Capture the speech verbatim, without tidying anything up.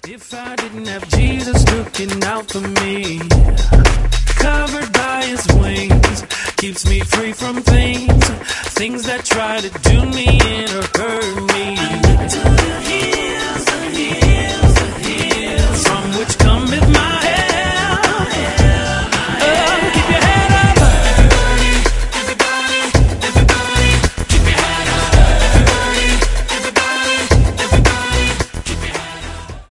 If I didn't have Jesus looking out for me, covered by his wings, keeps me free from things, things that try to do me in or hurt me.